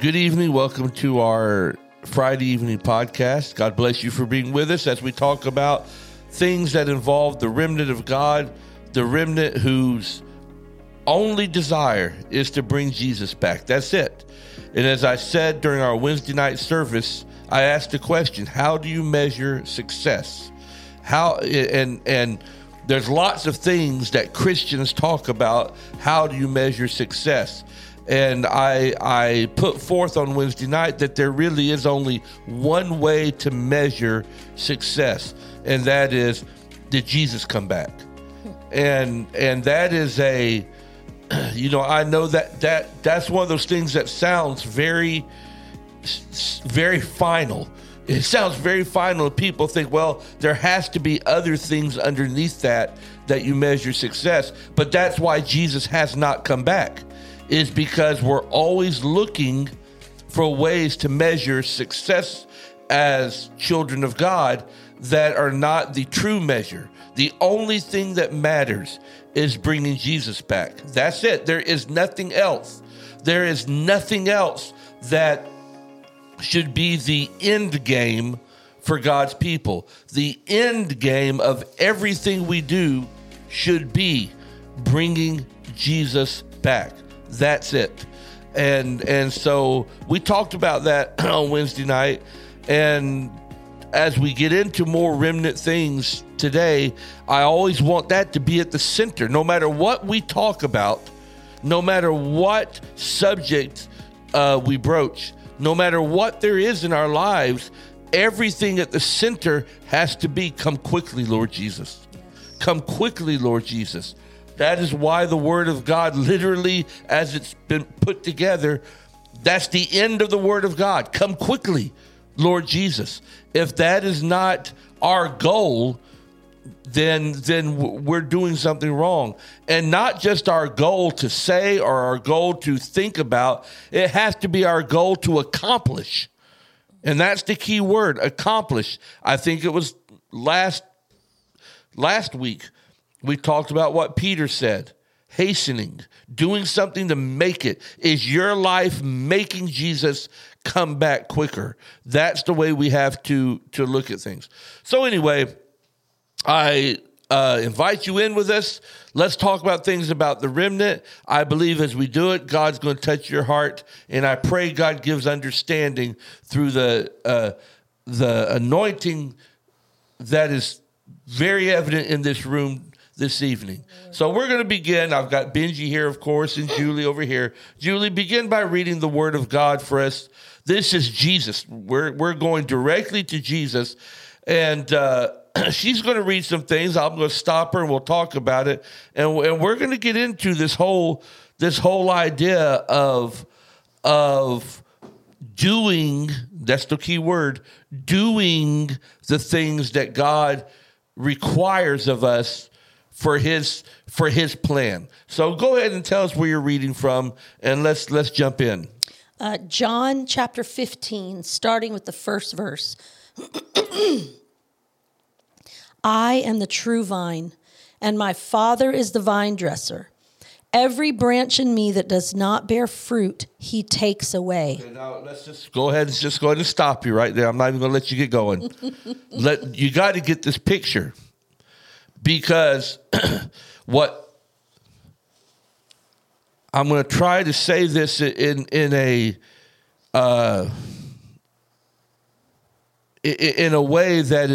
Good evening. Welcome to our Friday evening podcast. God bless you for being with us as we talk about things that involve the remnant of God, the remnant whose only desire is to bring Jesus back. That's it. And as I said during our Wednesday night service, I asked the question, how do you measure success? And there's lots of things that Christians talk about. How do you measure success? And I put forth on Wednesday night that there really is only one way to measure success, and that is, did Jesus come back? And that is I know that's one of those things that sounds very, very final. It sounds very final. People think, well, there has to be other things underneath that you measure success. But that's why Jesus has not come back, is because we're always looking for ways to measure success as children of God that are not the true measure. The only thing that matters is bringing Jesus back. That's it. There is nothing else. There is nothing else that should be the end game for God's people. The end game of everything we do should be bringing Jesus back. That's it. And so we talked about that on Wednesday night. And as we get into more remnant things today, I always want that to be at the center. No matter what we talk about, no matter what subject we broach, no matter what there is in our lives, everything at the center has to be, come quickly, Lord Jesus. Come quickly, Lord Jesus. That is why the Word of God, literally, as it's been put together, that's the end of the Word of God. Come quickly, Lord Jesus. If that is not our goal, then we're doing something wrong. And not just our goal to say or our goal to think about, it has to be our goal to accomplish. And that's the key word, accomplish. I think it was last week we talked about what Peter said, hastening, doing something to make it. Is your life making Jesus come back quicker? That's the way we have to look at things. So anyway, I invite you in with us. Let's talk about things about the remnant. I believe as we do it, God's going to touch your heart, and I pray God gives understanding through the anointing that is very evident in this room this evening. So we're going to begin. I've got Benji here, of course, and Julie over here. Julie, begin by reading the Word of God for us. This is Jesus. We're going directly to Jesus, and she's going to read some things. I'm going to stop her, and we'll talk about it. And we're going to get into this whole idea of doing. That's the key word. Doing the things that God requires of us for his plan. So go ahead and tell us where you're reading from, and let's jump in. John chapter 15, starting with the first verse. I am the true vine, and my Father is the vine dresser. Every branch in me that does not bear fruit, he takes away. Okay, now let's just go ahead and stop you right there. I'm not even going to let you get going. You got to get this picture, because what I'm going to try to say this in a way that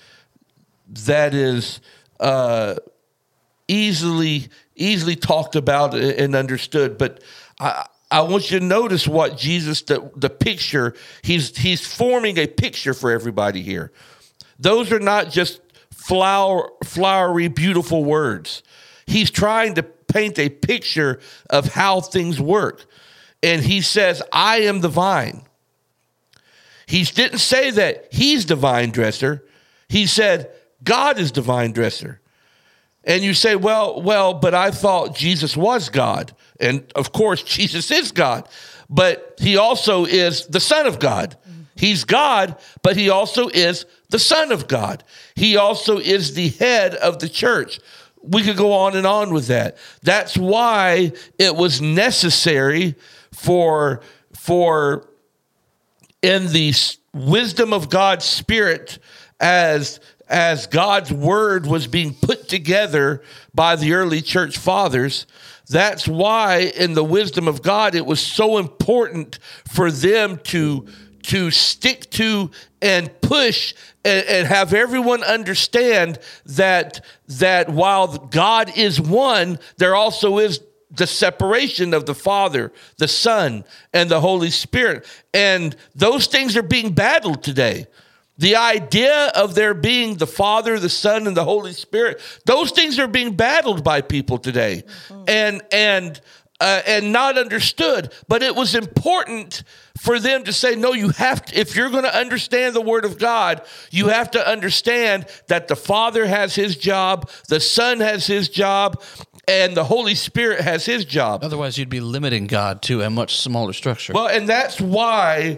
is easily talked about and understood. But I want you to notice what Jesus, the picture, he's forming a picture for everybody here. Those are not just flowery, beautiful words. He's trying to paint a picture of how things work. And he says, I am the vine. He didn't say that he's the vine dresser. He said, God is the vine dresser. And you say, well, but I thought Jesus was God. And of course, Jesus is God. But he also is the Son of God. He's God, but he also is the Son of God. He also is the head of the church. We could go on and on with that. That's why it was necessary for for in the wisdom of God's Spirit, as God's word was being put together by the early church fathers, that's why in the wisdom of God, it was so important for them to stick to and push and have everyone understand that while God is one, there also is the separation of the Father, the Son, and the Holy Spirit. And those things are being battled today. The idea of there being the Father, the Son, and the Holy Spirit, those things are being battled by people today, and not understood. But it was important for them to say, no, you have to, if you're going to understand the Word of God, you have to understand that the Father has his job, the Son has his job, and the Holy Spirit has his job. Otherwise, you'd be limiting God to a much smaller structure. Well, and that's why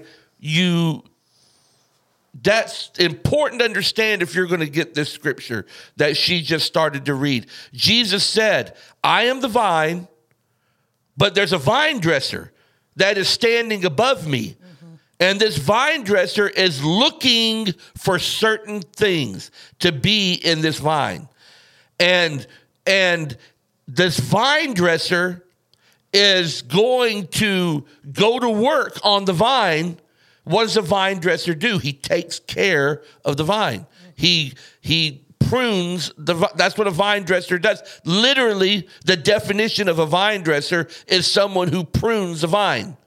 that's important to understand if you're going to get this scripture that she just started to read. Jesus said, I am the vine, but there's a vine dresser that is standing above me. Mm-hmm. And this vine dresser is looking for certain things to be in this vine. And this vine dresser is going to go to work on the vine. What does a vine dresser do? He takes care of the vine. He prunes that's what a vine dresser does. Literally, the definition of a vine dresser is someone who prunes a vine.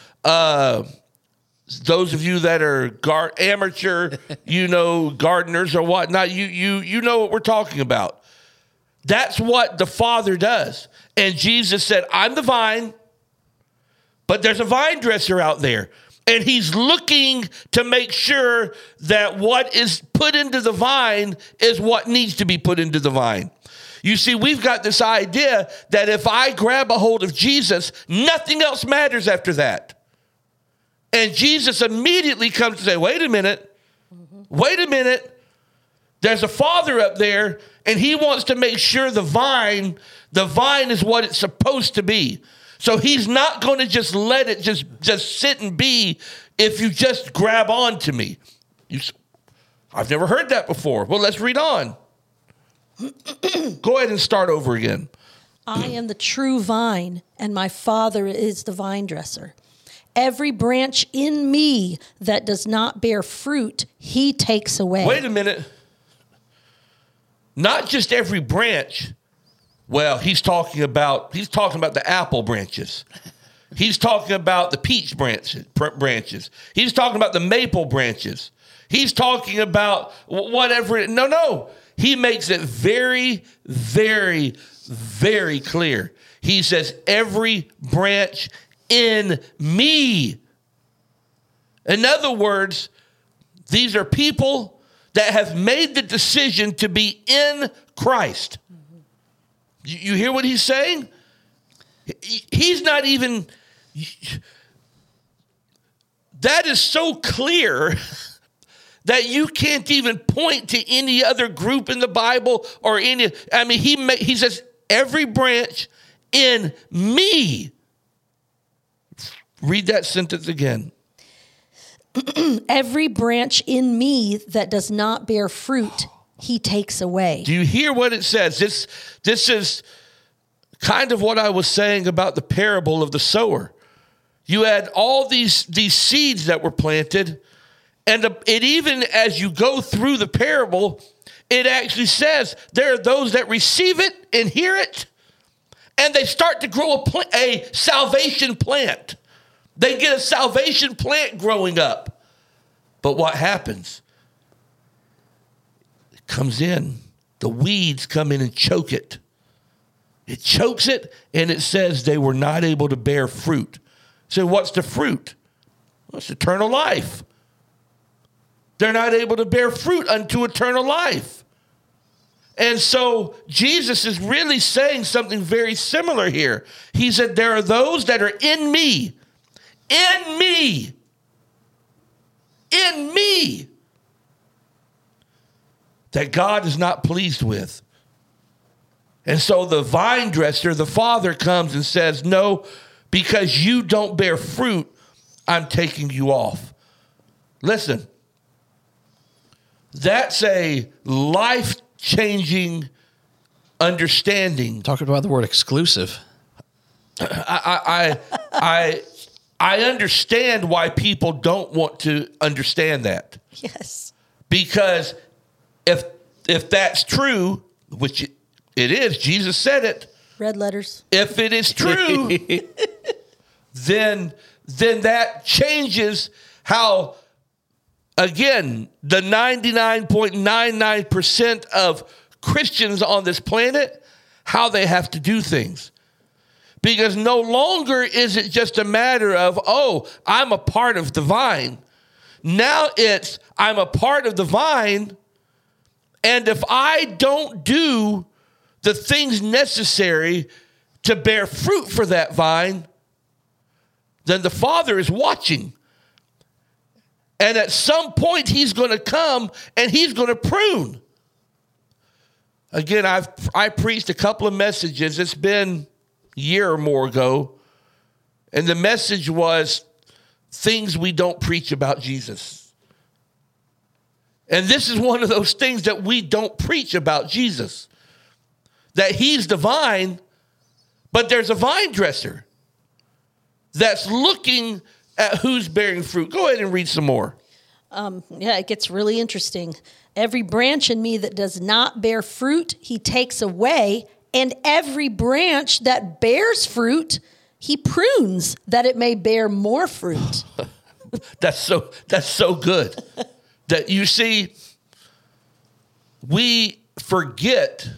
Those of you that are amateur, gardeners or whatnot, you know what we're talking about. That's what the Father does. And Jesus said, I'm the vine, but there's a vine dresser out there. And he's looking to make sure that what is put into the vine is what needs to be put into the vine. You see, we've got this idea that if I grab a hold of Jesus, nothing else matters after that. And Jesus immediately comes to say, wait a minute. There's a Father up there, and he wants to make sure the vine is what it's supposed to be. So he's not going to just let it just sit and be if you just grab on to me. I've never heard that before. Well, let's read on. Go ahead and start over again. I am the true vine, and my Father is the vine dresser. Every branch in me that does not bear fruit, he takes away. Wait a minute. Not just every branch. Well, he's talking about the apple branches. He's talking about the peach branches. He's talking about the maple branches. He's talking about whatever. No. He makes it very, very, very clear. He says, every branch in me. In other words, these are people that have made the decision to be in Christ. You hear what he's saying? He's not even... That is so clear that you can't even point to any other group in the Bible or any... I mean, he says, every branch in me. Read that sentence again. Every branch in me that does not bear fruit, he takes away. Do you hear what it says? This is kind of what I was saying about the parable of the sower. You had all these seeds that were planted, and it even as you go through the parable, it actually says there are those that receive it and hear it, and they start to grow a salvation plant. They get a salvation plant growing up. But what happens? It comes in. The weeds come in and choke it. It chokes it, and it says they were not able to bear fruit. So what's the fruit? Well, it's eternal life. They're not able to bear fruit unto eternal life. And so Jesus is really saying something very similar here. He said, there are those that are in me, that God is not pleased with. And so the vine dresser, the Father, comes and says, no, because you don't bear fruit, I'm taking you off. Listen, that's a life-changing understanding. Talking about the word exclusive. I understand why people don't want to understand that. Yes. Because if that's true, which it is, Jesus said it. Red letters. If it is true, then that changes how, again, the 99.99% of Christians on this planet, how they have to do things. Because no longer is it just a matter of, oh, I'm a part of the vine. Now it's, I'm a part of the vine, and if I don't do the things necessary to bear fruit for that vine, then the Father is watching. And at some point, he's going to come and he's going to prune. Again, I preached a couple of messages. It's been a year or more ago. And the message was things we don't preach about Jesus. And this is one of those things that we don't preach about Jesus. That he's the vine, but there's a vine dresser that's looking at who's bearing fruit. Go ahead and read some more. Yeah, it gets really interesting. Every branch in me that does not bear fruit, he takes away. And every branch that bears fruit, he prunes that it may bear more fruit. That's so good. That you see, we forget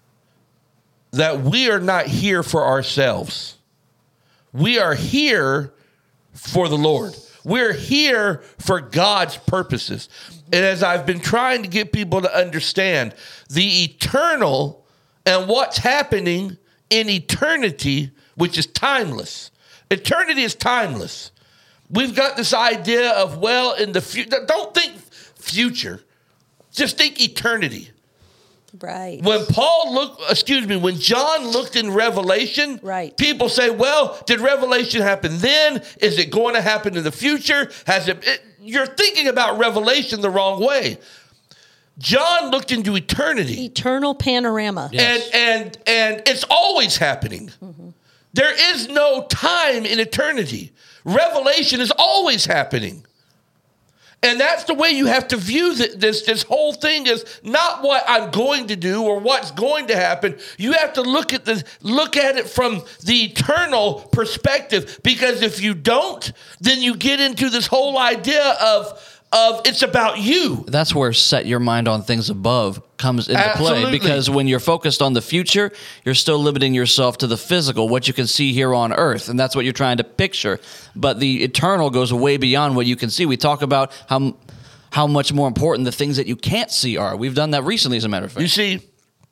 that we are not here for ourselves. We are here for the Lord. We're here for God's purposes. And as I've been trying to get people to understand the eternal and what's happening in eternity, which is timeless. Eternity is timeless. We've got this idea of, well, in the future. Don't think future. Just think eternity. Right. When when John looked in Revelation, right, people say, well, did Revelation happen then? Is it going to happen in the future? You're thinking about Revelation the wrong way. John looked into eternity. Eternal panorama. Yes. And it's always happening. Mm-hmm. There is no time in eternity. Revelation is always happening. And that's the way you have to view this whole thing is not what I'm going to do or what's going to happen. You have to look at it from the eternal perspective, because if you don't, then you get into this whole idea of it's about you. That's where set your mind on things above comes into Absolutely. play. Because when you're focused on the future, you're still limiting yourself to the physical, what you can see here on earth. And that's what you're trying to picture. But the eternal goes way beyond what you can see. We talk about how much more important the things that you can't see are. We've done that recently, as a matter of fact. You see,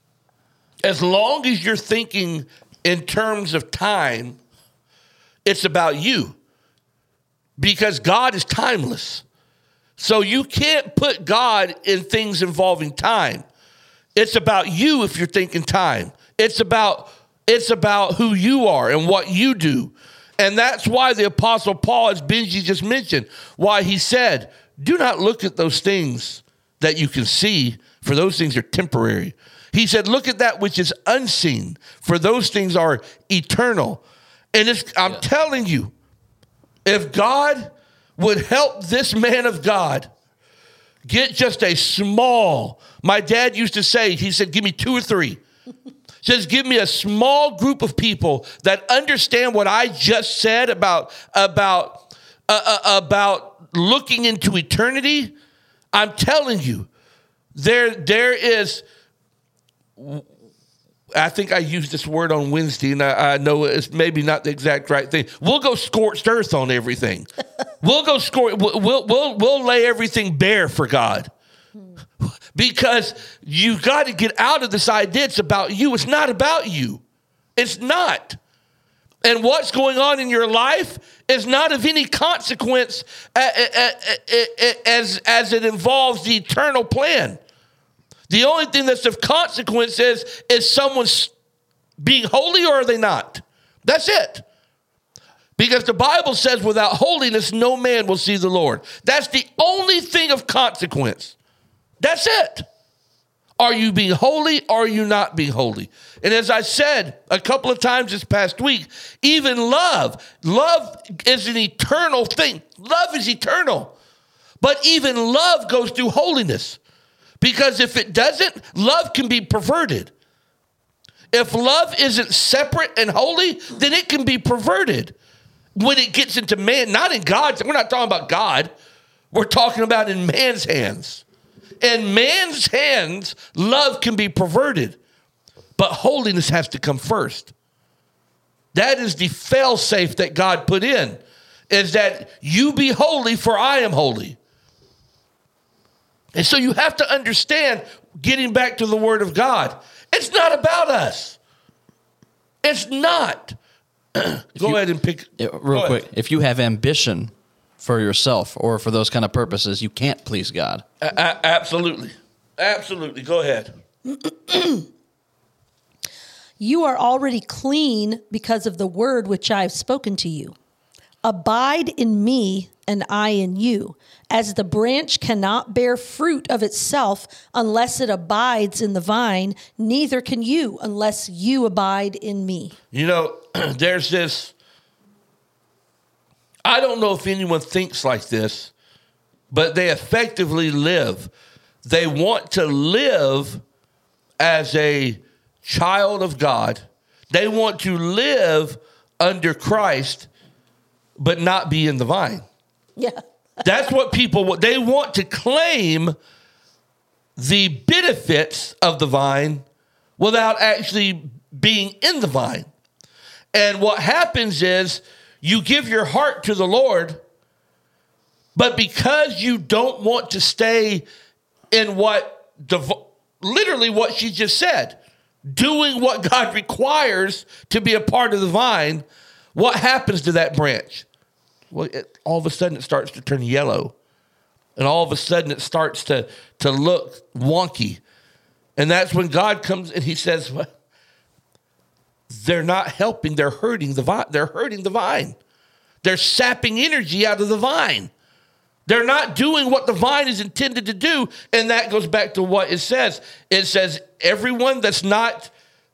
as long as you're thinking in terms of time, it's about you. Because God is timeless. So you can't put God in things involving time. It's about you if you're thinking time. It's about who you are and what you do. And that's why the Apostle Paul, as Benji just mentioned, why he said, do not look at those things that you can see, for those things are temporary. He said, look at that which is unseen, for those things are eternal. And I'm telling you, if God would help this man of God get just a small, my dad used to say, he said, give me 2 or 3. Says, give me a small group of people that understand what I just said about looking into eternity. I'm telling you, there is, I think I used this word on Wednesday, and I know it's maybe not the exact right thing. We'll go scorched earth on everything. We'll lay everything bare for God. Because you got to get out of this idea it's about you. It's not about you. It's not. And what's going on in your life is not of any consequence as it involves the eternal plan. The only thing that's of consequence is someone's being holy or are they not? That's it. Because the Bible says without holiness, no man will see the Lord. That's the only thing of consequence. That's it. Are you being holy or are you not being holy? And as I said a couple of times this past week, even love is an eternal thing. Love is eternal. But even love goes through holiness. Because if it doesn't, love can be perverted. If love isn't separate and holy, then it can be perverted. When it gets into man, not in God's, we're not talking about God. We're talking about in man's hands. In man's hands, love can be perverted. But holiness has to come first. That is the fail-safe that God put in, is that you be holy for I am holy. And so you have to understand, getting back to the Word of God, it's not about us. It's not. Go ahead and pick. Real quick, if you have ambition for yourself or for those kind of purposes, you can't please God. Absolutely. Absolutely. Go ahead. You are already clean because of the word which I have spoken to you. Abide in me and I in you. As the branch cannot bear fruit of itself unless it abides in the vine, neither can you unless you abide in me. You know, there's this, I don't know if anyone thinks like this, but they effectively live. They want to live as a child of God. They want to live under Christ, but not be in the vine. Yeah. That's what people want. They want to claim the benefits of the vine without actually being in the vine. And what happens is you give your heart to the Lord, but because you don't want to stay in literally what she just said, doing what God requires to be a part of the vine, what happens to that branch? Well, all of a sudden it starts to turn yellow. And all of a sudden it starts to look wonky. And that's when God comes and he says, well, they're not helping. They're hurting the vine. They're hurting the vine. They're sapping energy out of the vine. They're not doing what the vine is intended to do. And that goes back to what it says. It says everyone that's not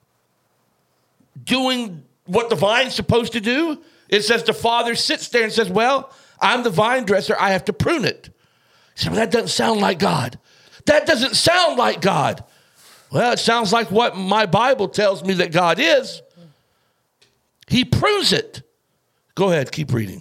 doing what the vine's supposed to do, it says the Father sits there and says, well, I'm the vine dresser. I have to prune it. You say, well, that doesn't sound like God. That doesn't sound like God. Well, it sounds like what my Bible tells me that God is. He prunes it. Go ahead, keep reading.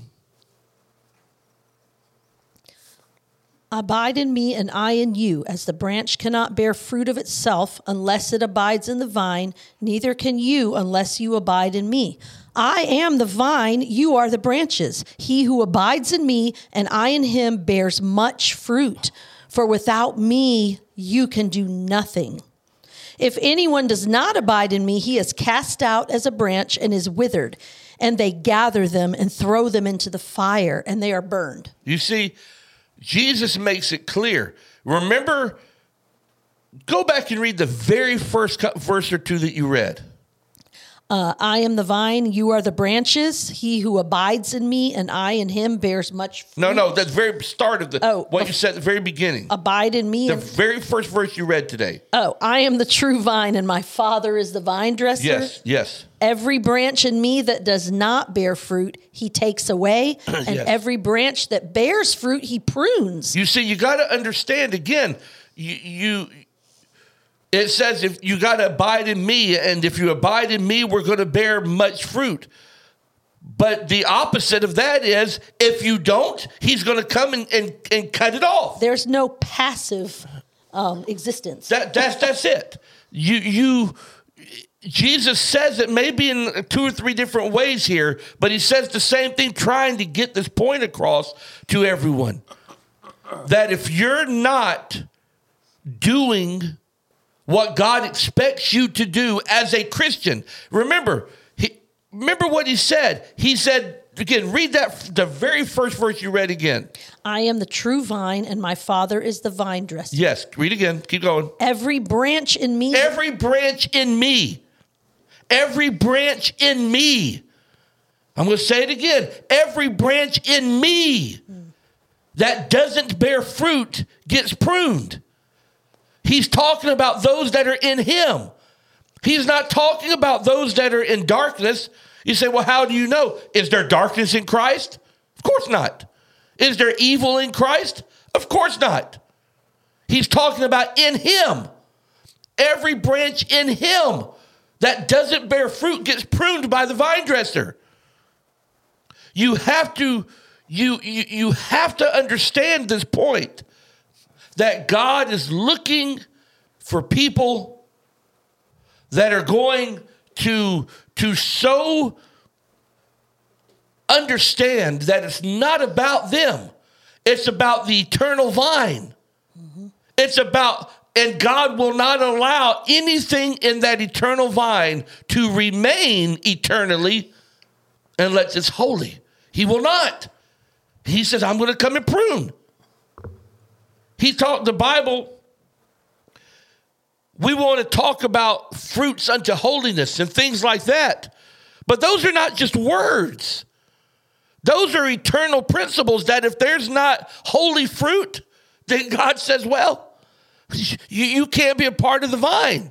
Abide in me and I in you, as the branch cannot bear fruit of itself unless it abides in the vine, neither can you unless you abide in me. I am the vine, you are the branches. He who abides in me and I in him bears much fruit, for without me you can do nothing. If anyone does not abide in me, he is cast out as a branch and is withered, and they gather them and throw them into the fire, and they are burned. You see, Jesus makes it clear. Remember, go back and read the very first verse or two that you read. I am the vine, you are the branches. He who abides in me and I in him bears much fruit. No, that's the very start of what you said at the very beginning. Abide in me. The very first verse you read today. Oh, I am the true vine and my Father is the vine dresser. Yes. Every branch in me that does not bear fruit, he takes away. And every branch that bears fruit, he prunes. You see, you got to understand again, it says if you got to abide in me, and if you abide in me, we're going to bear much fruit. But the opposite of that is if you don't, he's going to come and cut it off. There's no passive existence. That's it. Jesus says it maybe in 2 or 3 different ways here, but he says the same thing, trying to get this point across to everyone. That if you're not doing what God expects you to do as a Christian, remember what he said. He said, again, read the very first verse you read again. I am the true vine, and my Father is the vine dresser. Yes, read again. Keep going. Every branch in me. Every branch in me. Every branch in me I'm going to say it again. Every branch in me that doesn't bear fruit gets pruned. He's talking about those that are in him. He's not talking about those that are in darkness. You say, well, how do you know? Is there darkness in Christ? Of course not. Is there evil in Christ? Of course not. He's talking about in him. Every branch in him that doesn't bear fruit gets pruned by the vine dresser. You have to understand this point that God is looking for people that are going to so understand that it's not about them. It's about the eternal vine. Mm-hmm. It's about, and God will not allow anything in that eternal vine to remain eternally unless it's holy. He will not. He says, I'm going to come and prune. He taught the Bible. We want to talk about fruits unto holiness and things like that. But those are not just words. Those are eternal principles that if there's not holy fruit, then God says, well, you can't be a part of the vine.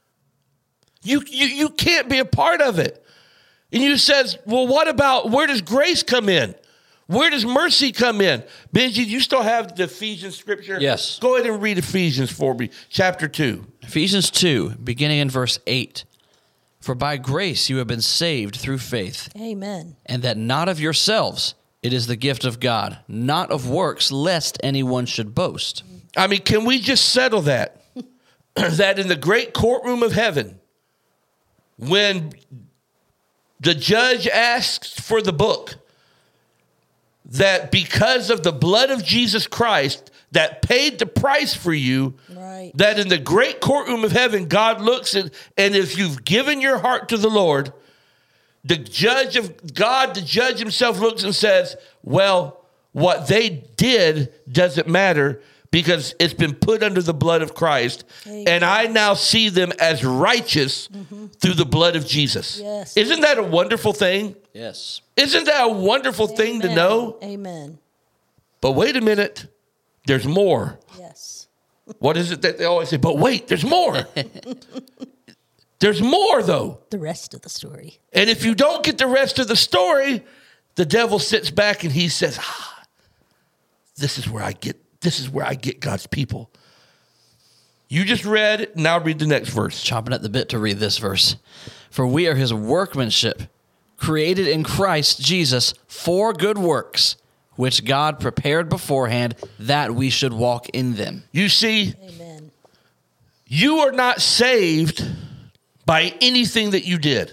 You can't be a part of it. And you says, well, what about, where does grace come in? Where does mercy come in? Benji, you still have the Ephesians scripture? Yes. Go ahead and read Ephesians for me, chapter 2. Ephesians 2, beginning in verse 8. For by grace you have been saved through faith. Amen. And that not of yourselves, it is the gift of God, not of works, lest anyone should boast. I mean, can we just settle that? That in the great courtroom of heaven, when the judge asks for the book, that because of the blood of Jesus Christ that paid the price for you, right, that in the great courtroom of heaven, God looks at, and if you've given your heart to the Lord, the judge of God, the judge himself looks and says, well, what they did doesn't matter because it's been put under the blood of Christ. Amen. And I now see them as righteous through the blood of Jesus. Yes. Isn't that a wonderful thing? Yes. Isn't that a wonderful thing to know? Amen. But wait a minute. There's more. Yes. What is it that they always say? But wait, there's more. There's more, though. The rest of the story. And if you don't get the rest of the story, the devil sits back and he says, this is where I get God's people. You just read it. Now read the next verse. Chomping at the bit to read this verse. For we are his workmanship, created in Christ Jesus for good works, which God prepared beforehand that we should walk in them. You see, Amen. You are not saved by anything that you did.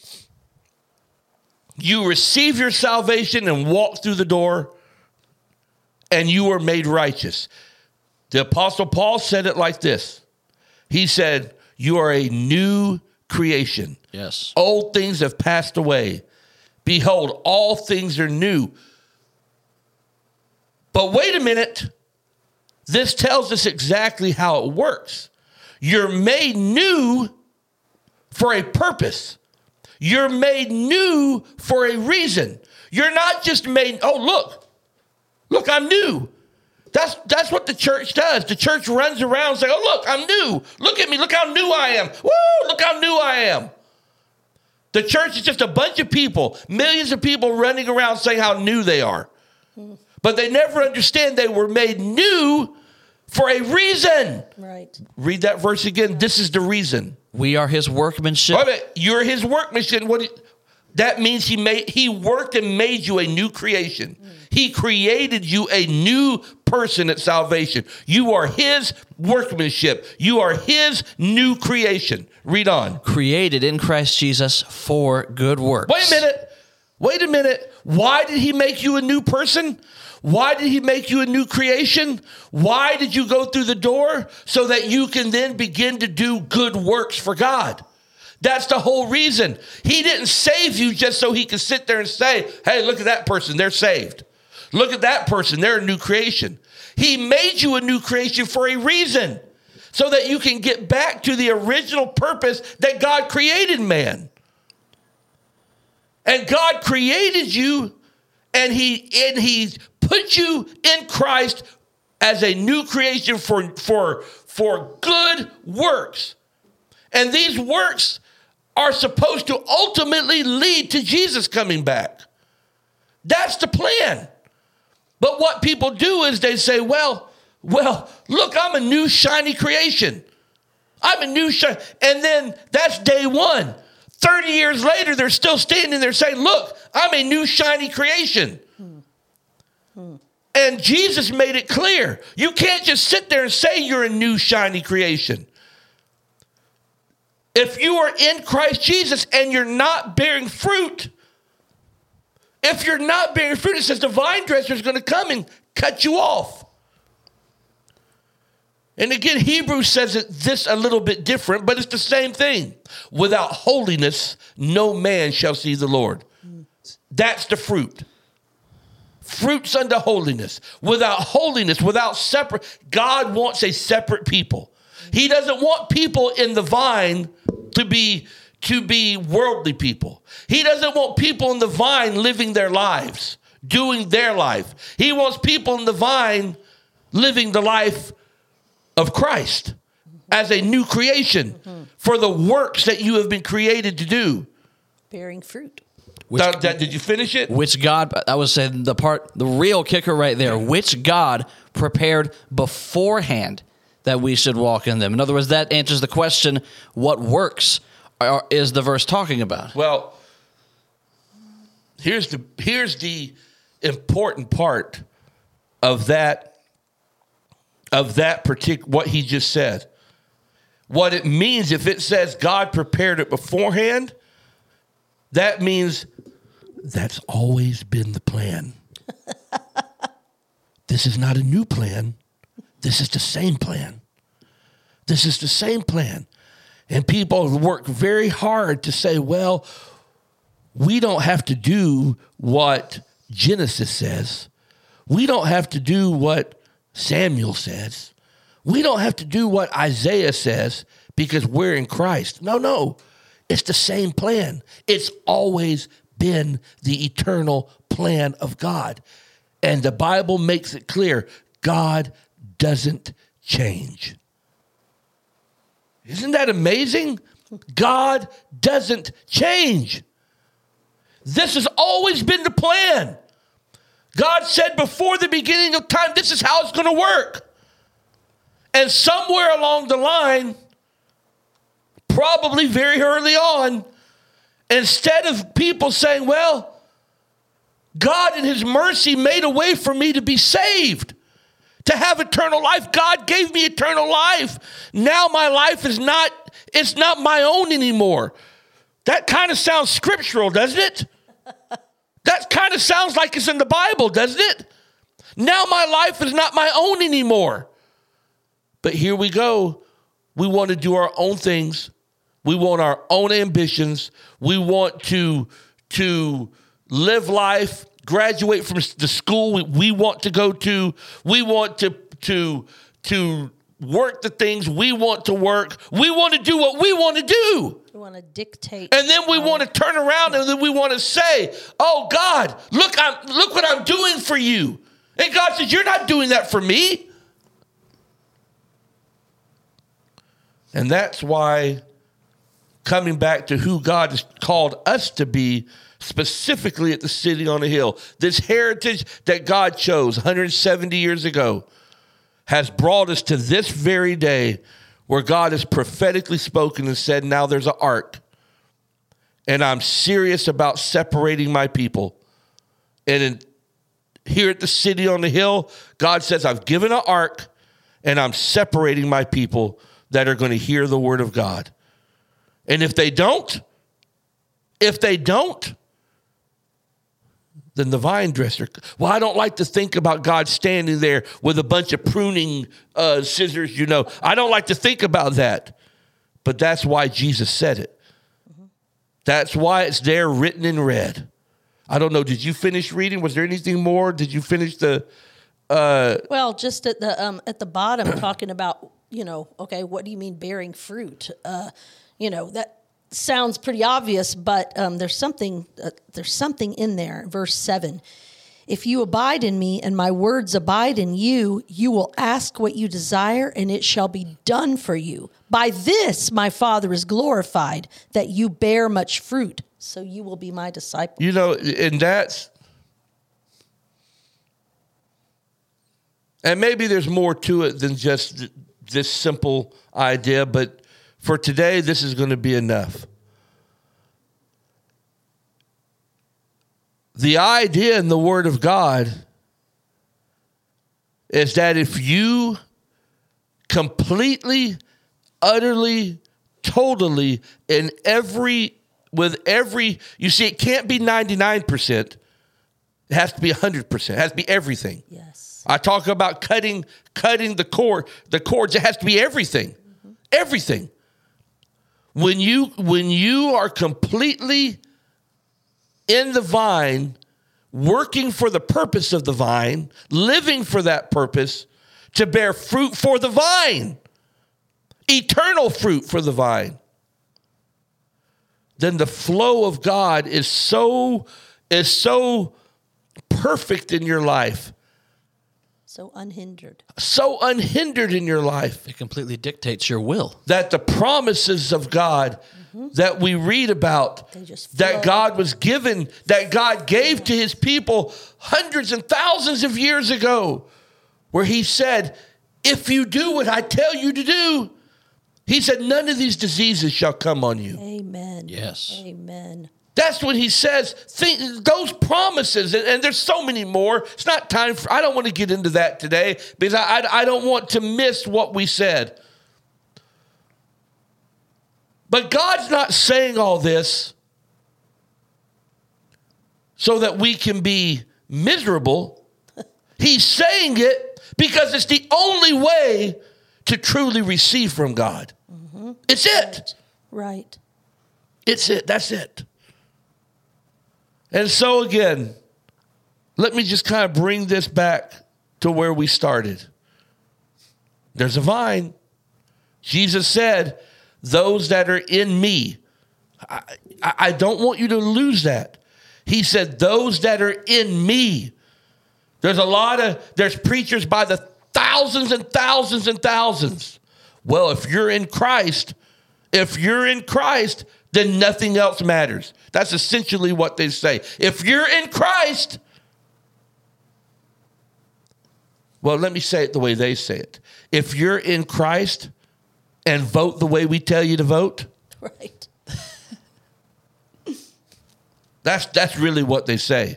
You receive your salvation and walk through the door, and you are made righteous. The Apostle Paul said it like this. He said, you are a new creation. Yes. Old things have passed away. Behold, all things are new. But wait a minute. This tells us exactly how it works. You're made new for a purpose. You're made new for a reason. You're not just made, oh, look, I'm new. That's what the church does. The church runs around and says, oh, look, I'm new. Look at me. Look how new I am. Woo, look how new I am. The church is just a bunch of people, millions of people running around saying how new they are. But they never understand they were made new for a reason. Right. Read that verse again. This is the reason. We are his workmanship. Wait a minute. You're his workmanship. That means he worked and made you a new creation. He created you a new person at salvation. You are his workmanship. You are his new creation. Read on. Created in Christ Jesus for good works. Wait a minute. Why did he make you a new person? Why did he make you a new creation? Why did you go through the door? So that you can then begin to do good works for God. That's the whole reason. He didn't save you just so he could sit there and say, hey, look at that person. They're saved. Look at that person. They're a new creation. He made you a new creation for a reason. So that you can get back to the original purpose that God created man. And God created you, and he put you in Christ as a new creation for good works. And these works are supposed to ultimately lead to Jesus coming back. That's the plan. But what people do is they say, well, look, I'm a new shiny creation. I'm a new shiny. And then that's day one. 30 years later, they're still standing there saying, look, I'm a new shiny creation. And Jesus made it clear. You can't just sit there and say you're a new shiny creation. If you are in Christ Jesus and you're not bearing fruit, if you're not bearing fruit, it says the vine dresser is going to come and cut you off. And again, Hebrews says this a little bit different, but it's the same thing. Without holiness, no man shall see the Lord. That's the fruit. Fruits unto holiness. Without holiness, without separate, God wants a separate people. He doesn't want people in the vine to be worldly people. He doesn't want people in the vine living their lives, doing their life. He wants people in the vine living the life of Christ as a new creation for the works that you have been created to do. Bearing fruit. Did you finish it? Which God, I was saying the real kicker right there, which God prepared beforehand that we should walk in them. In other words, that answers the question, what works is the verse talking about? Well, here's the important part of that particular, what he just said. What it means, if it says God prepared it beforehand, that means that's always been the plan. This is not a new plan. This is the same plan. This is the same plan. And people work very hard to say, well, we don't have to do what Genesis says. We don't have to do what Samuel says. We don't have to do what Isaiah says because we're in Christ. No. It's the same plan. It's always been the eternal plan of God. And the Bible makes it clear, God doesn't change. Isn't that amazing? God doesn't change. This has always been the plan. God said before the beginning of time, this is how it's going to work. And somewhere along the line, probably very early on, instead of people saying, well, God in his mercy made a way for me to be saved, to have eternal life. God gave me eternal life. Now my life is not my own anymore. That kind of sounds scriptural, doesn't it? That kind of sounds like it's in the Bible, doesn't it? Now my life is not my own anymore. But here we go. We want to do our own things. We want our own ambitions. We want to live life, graduate from the school we want to go to. We want to work the things we want to work. We want to do what we want to do. We want to dictate. And then we want to turn around and then we want to say, oh, God, look what I'm doing for you. And God says, you're not doing that for me. And that's why, coming back to who God has called us to be, specifically at the City on the Hill, this heritage that God chose 170 years ago has brought us to this very day where God has prophetically spoken and said, now there's an ark. And I'm serious about separating my people. And here at the City on the Hill, God says, I've given an ark and I'm separating my people that are going to hear the word of God. And if they don't, then the vine dresser. Well, I don't like to think about God standing there with a bunch of pruning scissors, I don't like to think about that. But that's why Jesus said it. Mm-hmm. That's why it's there written in red. I don't know. Did you finish reading? Was there anything more? Did you finish the... Well, just at the bottom, talking about, okay, what do you mean bearing fruit? That sounds pretty obvious, but there's something in there. Verse 7. If you abide in me and my words abide in you, you will ask what you desire and it shall be done for you. By this my Father is glorified, that you bear much fruit, so you will be my disciple. You know, and maybe there's more to it than just this simple idea, but for today, this is going to be enough. The idea in the Word of God is that if you completely, utterly, totally, you see, it can't be 99%. It has to be 100%. It has to be everything. Yes. I talk about cutting the cords. It has to be everything. Mm-hmm. Everything. When you are completely in the vine, working for the purpose of the vine, living for that purpose, to bear fruit for the vine, eternal fruit for the vine, then the flow of God is so perfect in your life. So unhindered. So unhindered in your life. It completely dictates your will. That the promises of God that we read about, that God was given, that God gave to his people hundreds and thousands of years ago, where he said, if you do what I tell you to do, he said, none of these diseases shall come on you. Amen. Yes. Amen. That's what he says. Those promises, and there's so many more. It's not time for, I don't want to get into that today because I don't want to miss what we said. But God's not saying all this so that we can be miserable. He's saying it because it's the only way to truly receive from God. Mm-hmm. It's it. Right. It's it. That's it. And so again, let me just kind of bring this back to where we started. There's a vine. Jesus said, those that are in me. I don't want you to lose that. He said, those that are in me. There's preachers by the thousands and thousands and thousands. Well, if you're in Christ, then nothing else matters. That's essentially what they say. If you're in Christ, well, let me say it the way they say it. If you're in Christ and vote the way we tell you to vote, right. That's really what they say.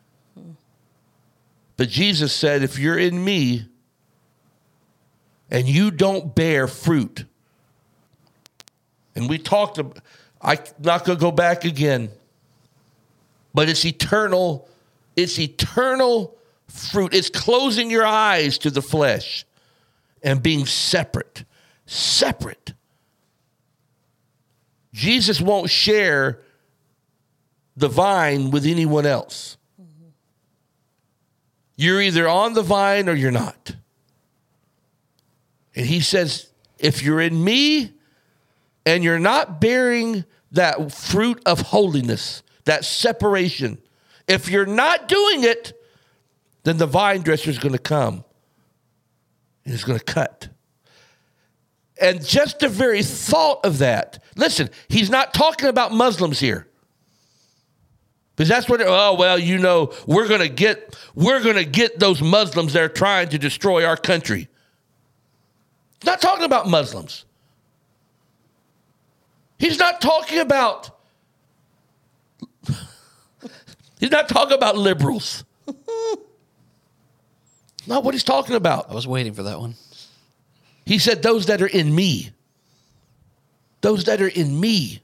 But Jesus said, if you're in me and you don't bear fruit, and we talked about, I'm not going to go back again, but it's eternal fruit. It's closing your eyes to the flesh and being separate. Jesus won't share the vine with anyone else. Mm-hmm. You're either on the vine or you're not. And he says, if you're in me and you're not bearing that fruit of holiness, that separation, if you're not doing it, then the vine dresser is going to come and he's going to cut. And just the very thought of that, listen, he's not talking about Muslims here. Because that's what, we're going to get those Muslims that are trying to destroy our country. He's not talking about Muslims. He's not talking about liberals. Not what he's talking about. I was waiting for that one. He said, those that are in me. Those that are in me.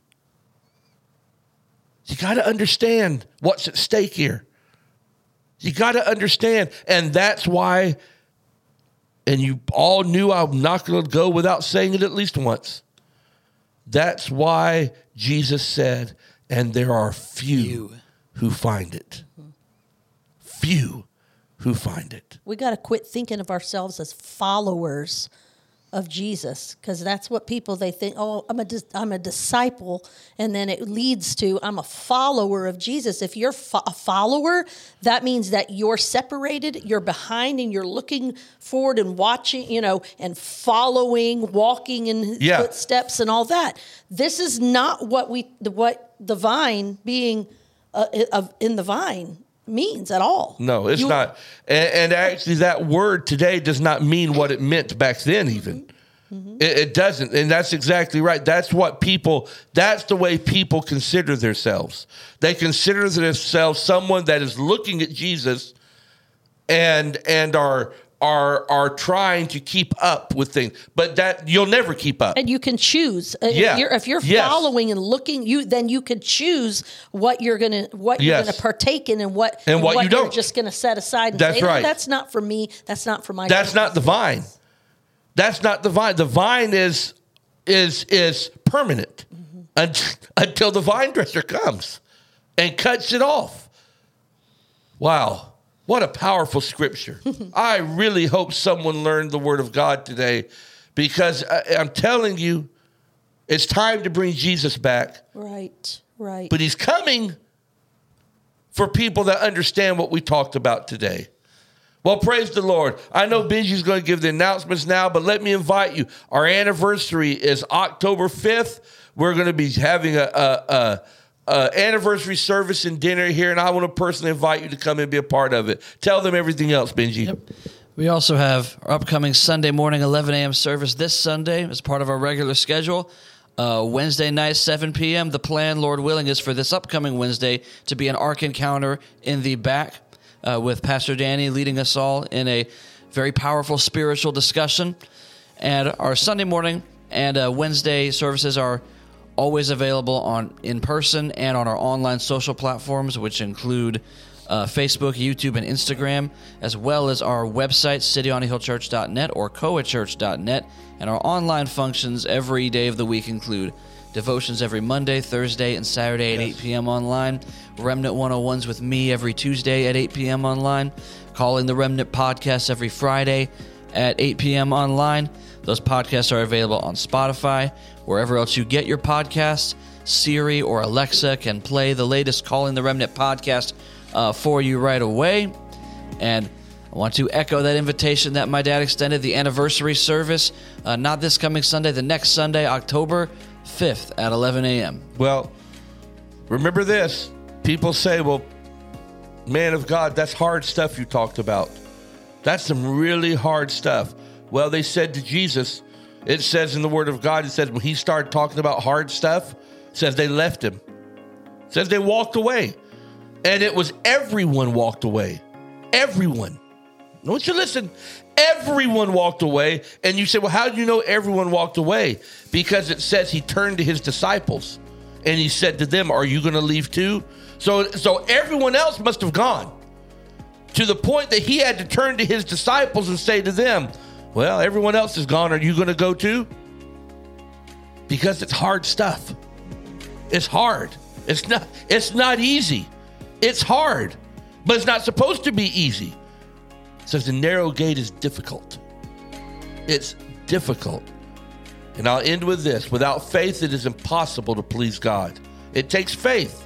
You got to understand what's at stake here. You got to understand. And that's why, and you all knew I'm not going to go without saying it at least once. That's why Jesus said, and there are few who find it. Few who find it. We got to quit thinking of ourselves as followers of Jesus, because that's what people, they think, oh, I'm a disciple, and then it leads to I'm a follower of Jesus. If you're a follower, that means that you're separated, you're behind, and you're looking forward and watching, and following, walking in his footsteps and all that. This is not what the vine being in the vine means at all. No, it's not. And actually, that word today does not mean what it meant back then, even. Mm-hmm. It doesn't. And that's exactly right. That's the way people consider themselves. They consider themselves someone that is looking at Jesus and are trying to keep up with things, but that you'll never keep up. And you can choose if you're following and looking. Then you could choose what you're gonna partake in and what you don't. You're just gonna set aside. And that's say, right. That's not for me. That's not for my. That's not the vine. That's not the vine. The vine is permanent until the vine dresser comes and cuts it off. Wow. What a powerful scripture. I really hope someone learned the word of God today, because I'm telling you, it's time to bring Jesus back. Right. But he's coming for people that understand what we talked about today. Well, praise the Lord. I know Benji's going to give the announcements now, but let me invite you. Our anniversary is October 5th. We're going to be having a anniversary service and dinner here, and I want to personally invite you to come and be a part of it. Tell them everything else, Benji. Yep. We also have our upcoming Sunday morning 11 a.m. service this Sunday as part of our regular schedule. Wednesday night, 7 p.m. The plan, Lord willing, is for this upcoming Wednesday to be an Ark encounter in the back with Pastor Danny leading us all in a very powerful spiritual discussion. And our Sunday morning and Wednesday services are always available in person and on our online social platforms, which include Facebook, YouTube, and Instagram, as well as our website, cityonahillchurch.net or coachurch.net. And our online functions every day of the week include devotions every Monday, Thursday, and Saturday at 8 p.m. online, Remnant 101s with me every Tuesday at 8 p.m. online, Calling the Remnant podcast every Friday at 8 p.m. online. Those podcasts are available on Spotify, wherever else you get your podcasts. Siri or Alexa can play the latest Calling the Remnant podcast for you right away. And I want to echo that invitation that my dad extended, the anniversary service, not this coming Sunday, the next Sunday, October 5th at 11 a.m. Well, remember this. People say, well, man of God, that's hard stuff you talked about. That's some really hard stuff. Well, they said to Jesus, it says in the Word of God, it says when he started talking about hard stuff, it says they left him. It says they walked away. And it was everyone walked away. Everyone. Don't you listen? Everyone walked away. And you say, well, how do you know everyone walked away? Because it says he turned to his disciples and he said to them, are you going to leave too? So everyone else must have gone, to the point that he had to turn to his disciples and say to them, well, everyone else is gone. Are you going to go too? Because it's hard stuff. It's hard. It's not easy. It's hard, but it's not supposed to be easy. It says the narrow gate is difficult. It's difficult. And I'll end with this. Without faith, it is impossible to please God. It takes faith.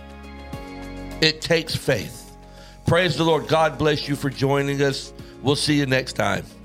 It takes faith. Praise the Lord. God bless you for joining us. We'll see you next time.